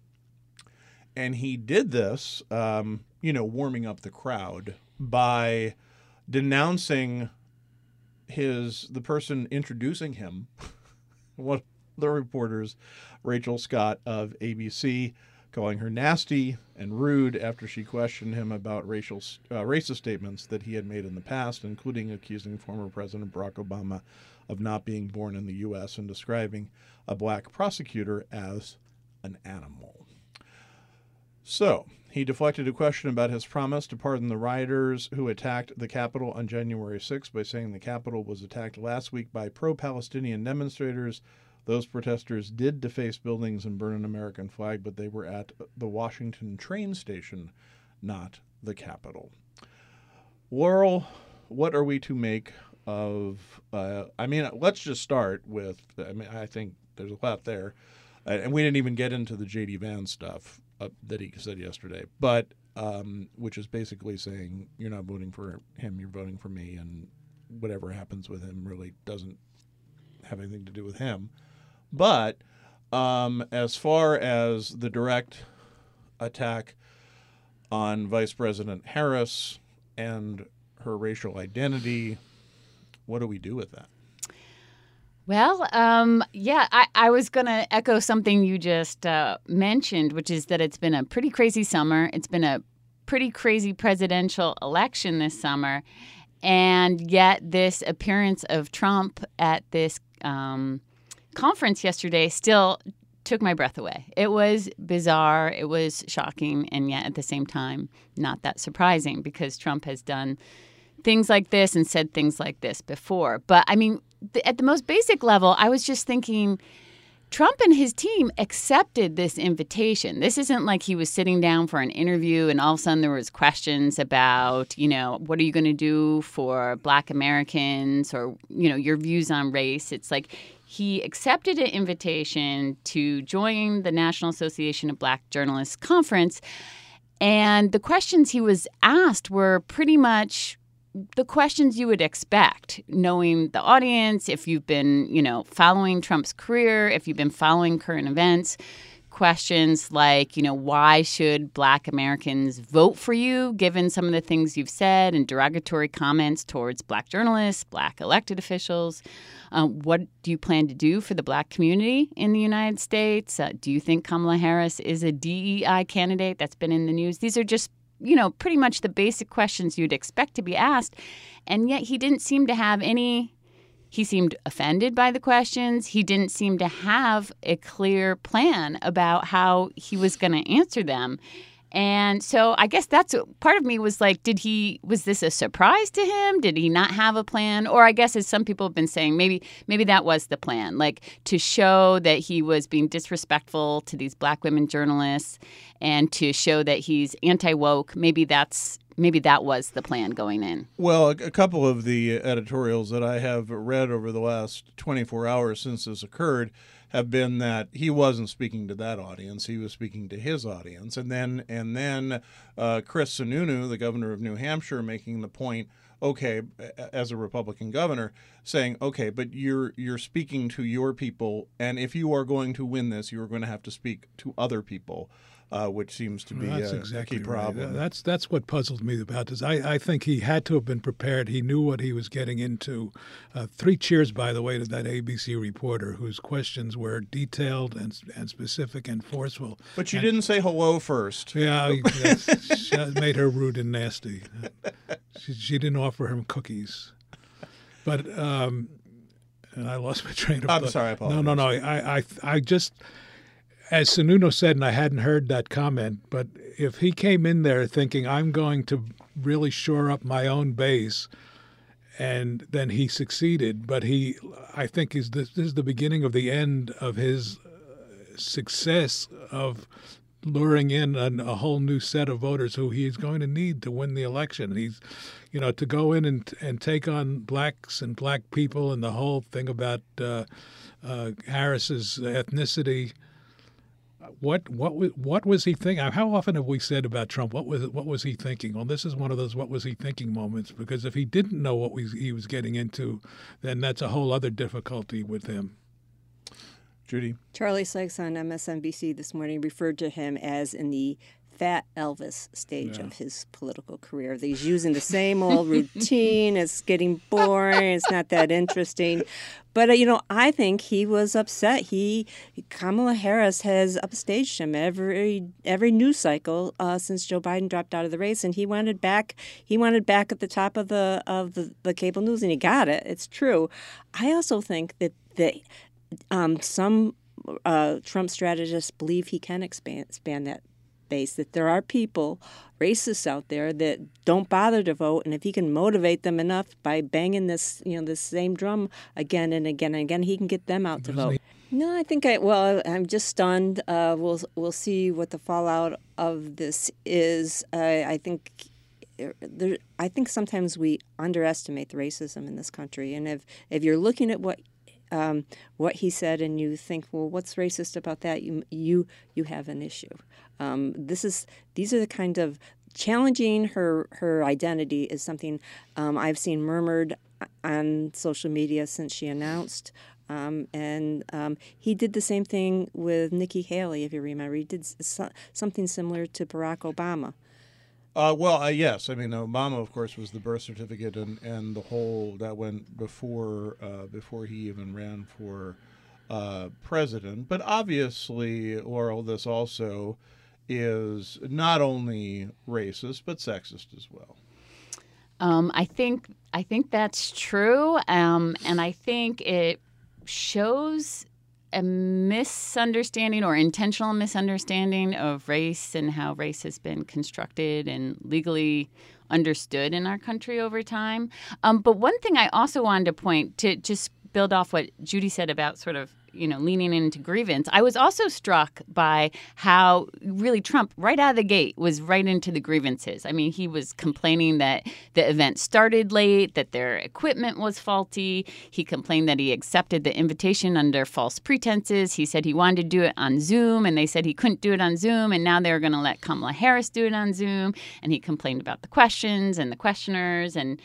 And he did this, warming up the crowd by denouncing the person introducing him, one of the reporters, Rachel Scott of ABC, calling her nasty and rude after she questioned him about racist statements that he had made in the past, including accusing former President Barack Obama of not being born in the U.S. and describing a black prosecutor as an animal. So, he deflected a question about his promise to pardon the rioters who attacked the Capitol on January 6 by saying the Capitol was attacked last week by pro-Palestinian demonstrators. Those protesters did deface buildings and burn an American flag, but they were at the Washington train station, not the Capitol. Laurel, what are we to make of, let's just start with, I think there's a lot there. And we didn't even get into the J.D. Vance stuff that he said yesterday, but which is basically saying you're not voting for him, you're voting for me, and whatever happens with him really doesn't have anything to do with him. But as far as the direct attack on Vice President Harris and her racial identity, what do we do with that?
Well, I was going to echo something you just mentioned, which is that it's been a pretty crazy summer. It's been a pretty crazy presidential election this summer. And yet this appearance of Trump at this conference yesterday still took my breath away. It was bizarre. It was shocking. And yet at the same time, not that surprising, because Trump has done things like this and said things like this before. But I mean, at the most basic level, I was just thinking Trump and his team accepted this invitation. This isn't like he was sitting down for an interview and all of a sudden there was questions about, what are you going to do for Black Americans or, your views on race. It's like he accepted an invitation to join the National Association of Black Journalists conference. And the questions he was asked were pretty much the questions you would expect, knowing the audience, if you've been, following Trump's career, if you've been following current events. Questions like, why should Black Americans vote for you, given some of the things you've said, and derogatory comments towards Black journalists, Black elected officials. What do you plan to do for the Black community in the United States? Do you think Kamala Harris is a DEI candidate? That's been in the news. These are just pretty much the basic questions you'd expect to be asked. And yet he didn't seem to have any. He seemed offended by the questions. He didn't seem to have a clear plan about how he was going to answer them. And so I guess that's part of me was like, was this a surprise to him? Did he not have a plan? Or I guess, as some people have been saying, maybe that was the plan, like to show that he was being disrespectful to these Black women journalists and to show that he's anti-woke. Maybe that was the plan going in.
Well, a couple of the editorials that I have read over the last 24 hours since this occurred have been that he wasn't speaking to that audience; he was speaking to his audience. And then Chris Sununu, the governor of New Hampshire, making the point, okay, as a Republican governor, saying, okay, but you're speaking to your people, and if you are going to win this, you are going to have to speak to other people. Which seems to be a key problem.
Right. That's what puzzled me about this. I think he had to have been prepared. He knew what he was getting into. 3 cheers, by the way, to that ABC reporter whose questions were detailed and specific and forceful.
But you didn't say hello first.
Yeah, that made her rude and nasty. She didn't offer him cookies. But and I lost my train of thought.
I'm sorry, I apologize.
No. I just... As Sununu said, and I hadn't heard that comment, but if he came in there thinking, I'm going to really shore up my own base, and then he succeeded, but I think this is the beginning of the end of his success of luring in a whole new set of voters who he's going to need to win the election. He's, to go in and take on blacks and black people and the whole thing about Harris's ethnicity. What was he thinking? How often have we said about Trump, what was he thinking? Well, this is one of those what was he thinking moments, because if he didn't know what he was getting into, then that's a whole other difficulty with him.
Judy.
Charlie Sykes on MSNBC this morning referred to him as in the fat Elvis stage of his political career. He's using the same old routine. It's getting boring. It's not that interesting. But, I think he was upset. Kamala Harris has upstaged him every news cycle since Joe Biden dropped out of the race, and he wanted back at the top of the cable news, and he got it. It's true. I also think that some Trump strategists believe he can expand that base, that there are people, racists out there, that don't bother to vote, and if he can motivate them enough by banging this same drum again and again and again, he can get them out to vote. No, I think I'm just stunned. We'll see what the fallout of this is. I think sometimes we underestimate the racism in this country, and if you're looking at what he said and you think, well, what's racist about that? You have an issue. These are the kind of challenging her identity is something I've seen murmured on social media since she announced. And he did the same thing with Nikki Haley, if you remember. He did something similar to Barack Obama.
Yes. I mean, Obama, of course, was the birth certificate and the whole that went before he even ran for president. But obviously, Laurel, this also is not only racist but sexist as well.
I think that's true, and I think it shows a misunderstanding or intentional misunderstanding of race and how race has been constructed and legally understood in our country over time. But one thing I also wanted to point to, just build off what Judy said about sort of, leaning into grievance. I was also struck by how really Trump, right out of the gate, was right into the grievances. I mean, he was complaining that the event started late, that their equipment was faulty. He complained that he accepted the invitation under false pretenses. He said he wanted to do it on Zoom, and they said he couldn't do it on Zoom, and now they were going to let Kamala Harris do it on Zoom. And he complained about the questions and the questioners. And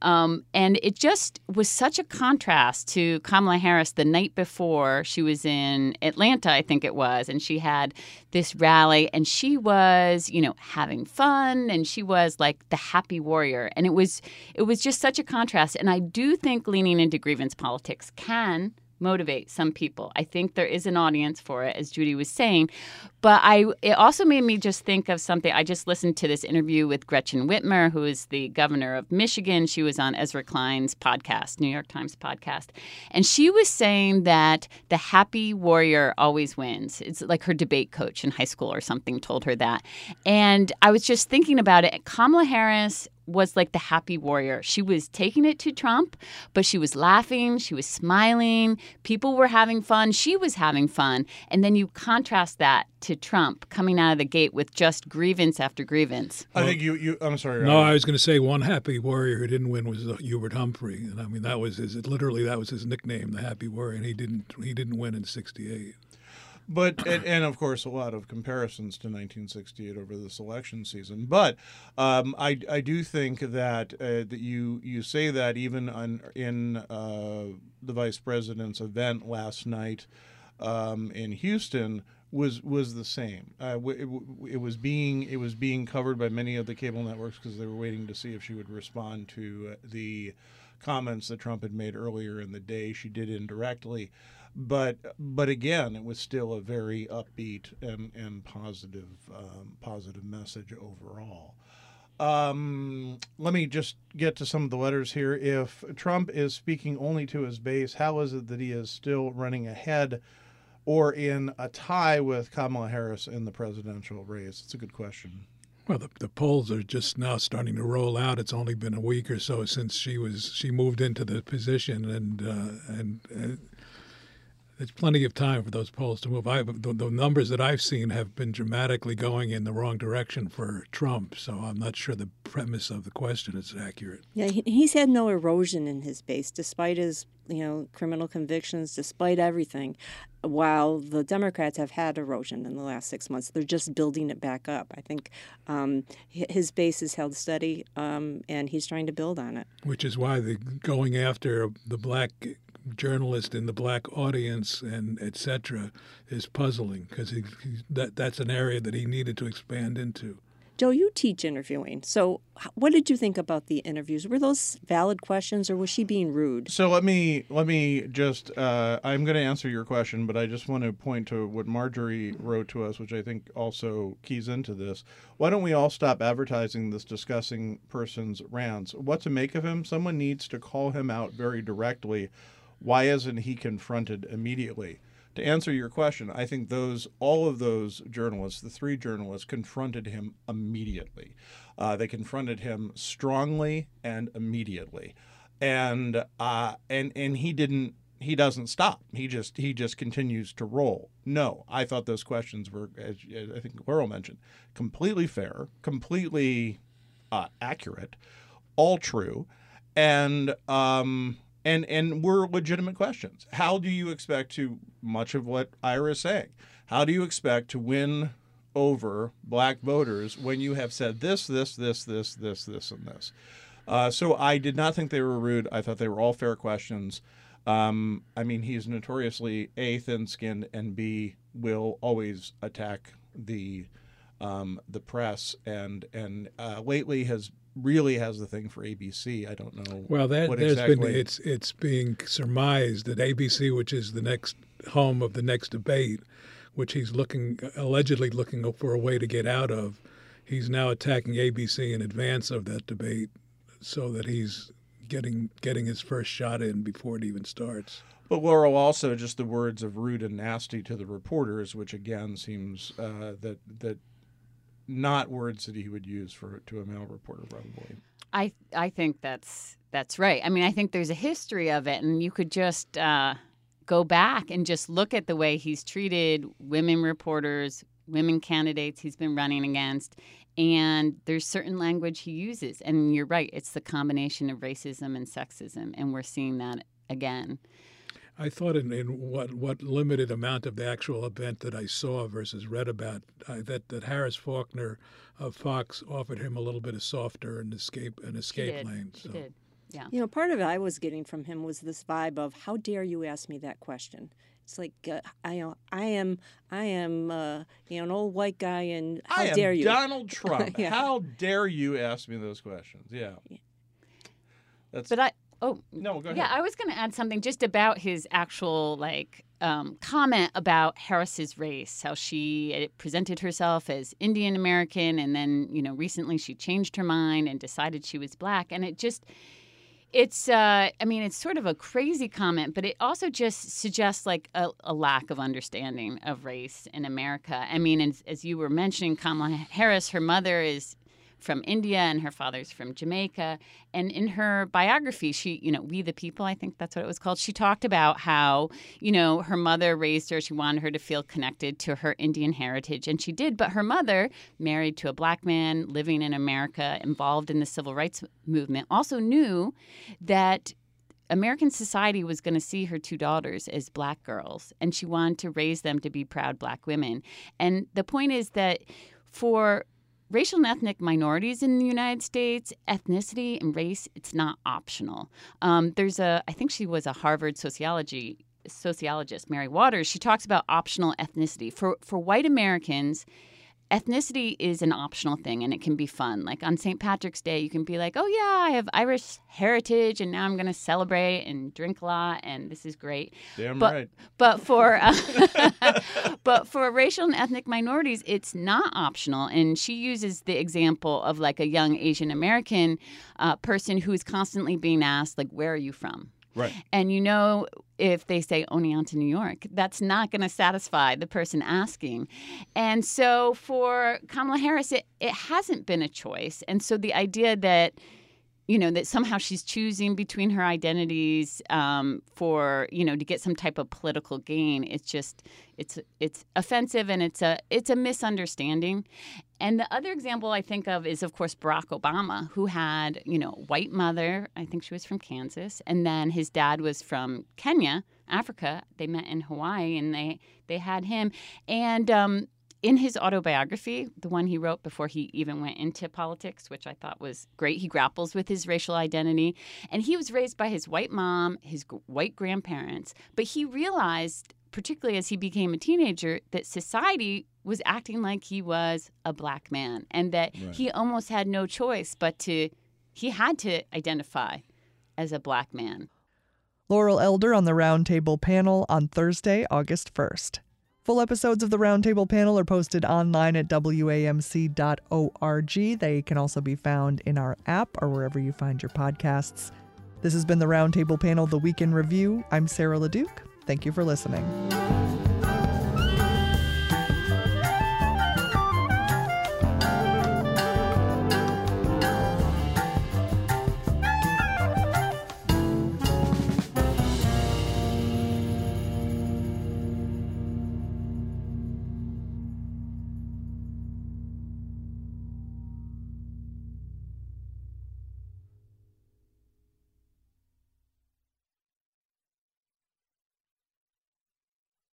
it just was such a contrast to Kamala Harris the night before. She was in Atlanta, I think it was, and she had this rally, and she was, having fun, and she was like the happy warrior. And it was just such a contrast. And I do think leaning into grievance politics can motivate some people. I think there is an audience for it, as Judy was saying. But it also made me just think of something. I just listened to this interview with Gretchen Whitmer, who is the governor of Michigan. She was on Ezra Klein's podcast, New York Times podcast. And she was saying that the happy warrior always wins. It's like her debate coach in high school or something told her that. And I was just thinking about it. Kamala Harris was like the happy warrior. She was taking it to Trump, but she was laughing. She was smiling. People were having fun. She was having fun. And then you contrast that to Trump coming out of the gate with just grievance after grievance.
I think I'm sorry.
No, I was going to say one happy warrior who didn't win was Hubert Humphrey. And I mean, that was his nickname, the Happy Warrior. And he didn't win in '68.
But and of course a lot of comparisons to 1968 over this election season. But I do think that that you say that even in the vice president's event last night in Houston was the same. It was being covered by many of the cable networks because they were waiting to see if she would respond to the comments that Trump had made earlier in the day. She did indirectly. But again, it was still a very upbeat and positive message overall. Let me just get to some of the letters here. If Trump is speaking only to his base, how is it that he is still running ahead or in a tie with Kamala Harris in the presidential race? It's a good question.
Well, the polls are just now starting to roll out. It's only been a week or so since she moved into the position, and there's plenty of time for those polls to move. The numbers that I've seen have been dramatically going in the wrong direction for Trump, so I'm not sure the premise of the question is accurate.
Yeah, he's had no erosion in his base, despite his criminal convictions, despite everything, while the Democrats have had erosion in the last 6 months. They're just building it back up. I think his base is held steady, and he's trying to build on it.
Which is why the going after the black journalist in the black audience and et cetera is puzzling, because that's an area that he needed to expand into.
Joe, you teach interviewing. So what did you think about the interviews? Were those valid questions, or was she being rude?
So let me just, I'm going to answer your question, but I just want to point to what Marjorie wrote to us, which I think also keys into this. Why don't we all stop advertising this discussing person's rants? What to make of him? Someone needs to call him out very directly. Why isn't he confronted immediately? To answer your question, I think all of those journalists, the three journalists, confronted him immediately. They confronted him strongly and immediately, and he doesn't stop. He just continues to roll. No, I thought those questions were, as I think Laurel mentioned, completely fair, completely accurate, all true, and were legitimate questions. How do you expect to, much of what Ira is saying, how do you expect to win over black voters when you have said this, and this? So I did not think they were rude. I thought they were all fair questions. I mean, he's notoriously A, thin-skinned, and B, will always attack the press, and lately really has the thing for ABC. I don't know.
Well, it's being surmised that ABC, which is the next home of the next debate, which he's allegedly looking for a way to get out of, he's now attacking ABC in advance of that debate, so that he's getting his first shot in before it even starts.
But Laurel, also just the words of rude and nasty to the reporters, which again seems that not words that he would use to a male reporter, probably.
I think that's right. I mean, I think there's a history of it, and you could just go back and just look at the way he's treated women reporters, women candidates he's been running against, and there's certain language he uses. And you're right, it's the combination of racism and sexism, and we're seeing that again.
I thought in what limited amount of the actual event that I saw versus read about, that Harris Faulkner of Fox offered him a little bit of softer and escape lane.
She did. Yeah.
You know, part of it I was getting from him was this vibe of, "How dare you ask me that question?" It's like I am an old white guy, and how dare you?
Donald Trump.
Yeah.
How dare you ask me those questions? Yeah.
No,
go ahead.
Yeah, I was going to add something just about his actual comment about Harris's race, how she presented herself as Indian American, and then recently she changed her mind and decided she was black, and it's sort of a crazy comment, but it also just suggests a lack of understanding of race in America. I mean, as you were mentioning, Kamala Harris, her mother is from India and her father's from Jamaica. And in her biography, she, We the People, I think that's what it was called, she talked about how, her mother raised her. She wanted her to feel connected to her Indian heritage, and she did. But her mother, married to a black man, living in America, involved in the civil rights movement, also knew that American society was going to see her two daughters as black girls, and she wanted to raise them to be proud black women. And the point is that for racial and ethnic minorities in the United States, ethnicity and race, it's not optional. I think she was a Harvard sociologist, Mary Waters. She talks about optional ethnicity. For white Americans, ethnicity is an optional thing, and it can be fun. Like on St. Patrick's Day, you can be like, oh, yeah, I have Irish heritage, and now I'm going to celebrate and drink a lot, and this is great.
Right.
But for racial and ethnic minorities, it's not optional. And she uses the example of a young Asian American person who is constantly being asked, where are you from?
Right.
And if they say Oneonta, New York, that's not going to satisfy the person asking. And so for Kamala Harris, it hasn't been a choice. And so the idea that, that somehow she's choosing between her identities to get some type of political gain, it's offensive, and it's a misunderstanding. And the other example I think of is, of course, Barack Obama, who had, white mother. I think she was from Kansas. And then his dad was from Kenya, Africa. They met in Hawaii, and they had him. And in his autobiography, the one he wrote before he even went into politics, which I thought was great, he grapples with his racial identity. And he was raised by his white mom, his white grandparents. But he realized, particularly as he became a teenager, that society was acting like he was a black man, and that he almost had no choice but he had to identify as a black man.
Laurel Elder on the Roundtable panel on Thursday, August 1st. Full episodes of the Roundtable panel are posted online at WAMC.org. They can also be found in our app or wherever you find your podcasts. This has been the Roundtable panel, The Week in Review. I'm Sarah LeDuc. Thank you for listening.